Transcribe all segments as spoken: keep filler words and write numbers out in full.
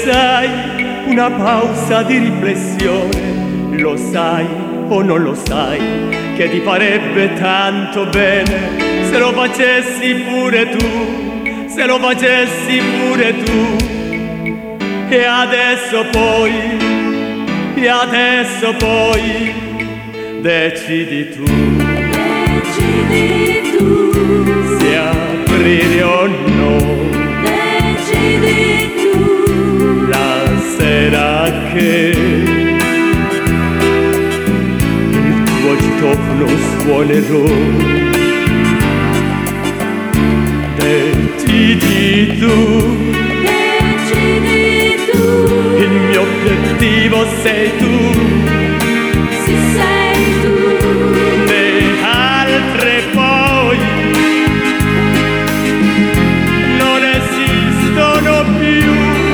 sai, una pausa di riflessione, lo sai o non lo sai, che ti farebbe tanto bene se lo facessi pure tu, se lo facessi pure tu. E adesso poi, e adesso poi, decidi tu, decidi tu, se aprire o no, decidi tu, la sera che il tuo citofono suonerò. Decidi tu, il mio obiettivo sei tu, sì sei tu, le altre poi non esistono più,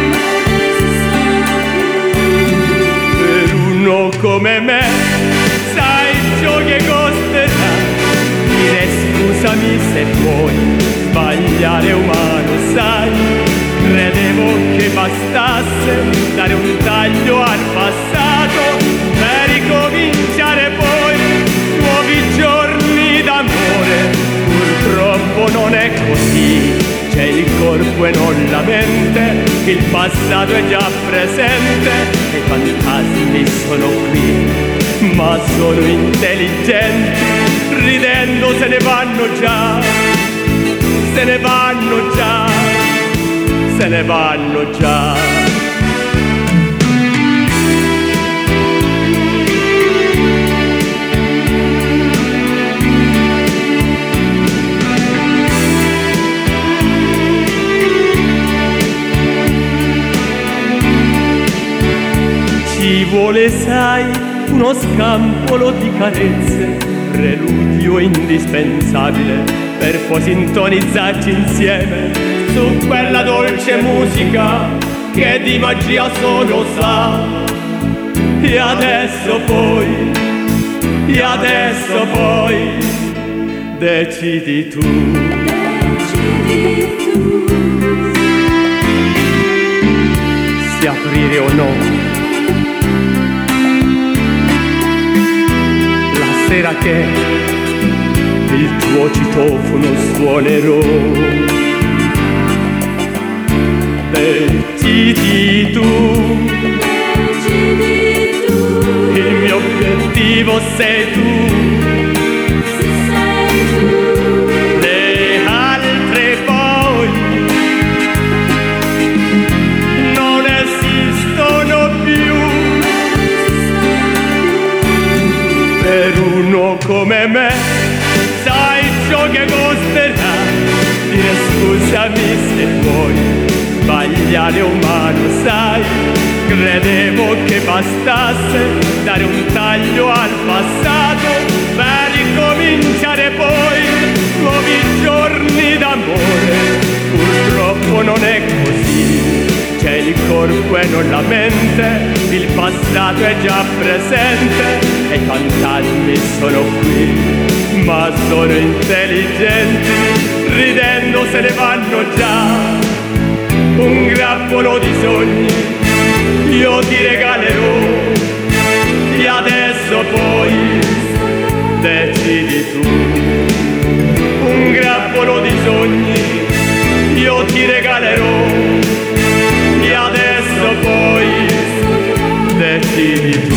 per uno come me, sai ciò che costerà, dire scusami se vuoi, sbagliare è umano, sai. Credevo che bastasse dare un taglio al passato per ricominciare poi nuovi giorni d'amore. Purtroppo non è così, c'è il corpo e non la mente, il passato è già presente e i fantasmi sono qui, ma sono intelligenti, ridendo se ne vanno già, se ne vanno già, se ne vanno già. Ci vuole, sai, uno scampolo di carezze, preludio indispensabile per poi sintonizzarci insieme su quella dolce musica che di magia solo sa. E adesso poi, e adesso poi, decidi tu, decidi tu, se aprire o no, la sera che il tuo citofono suonerò. Decidi tu, decidi tu, il mio obiettivo sei tu, sì sei tu, le altre poi non esistono più, per uno come me, sai ciò che costerà, dire scusami se vuoi, sbagliare è umano, sai, credevo che bastasse dare un taglio al passato per ricominciare poi nuovi giorni d'amore. Purtroppo non è così, c'è il corpo e non la mente, il passato è già presente e i fantasmi sono qui, ma sono intelligenti, ridendo se ne vanno già. Un grappolo di sogni io ti regalerò, e adesso poi decidi tu. Un grappolo di sogni io ti regalerò, e adesso poi decidi tu.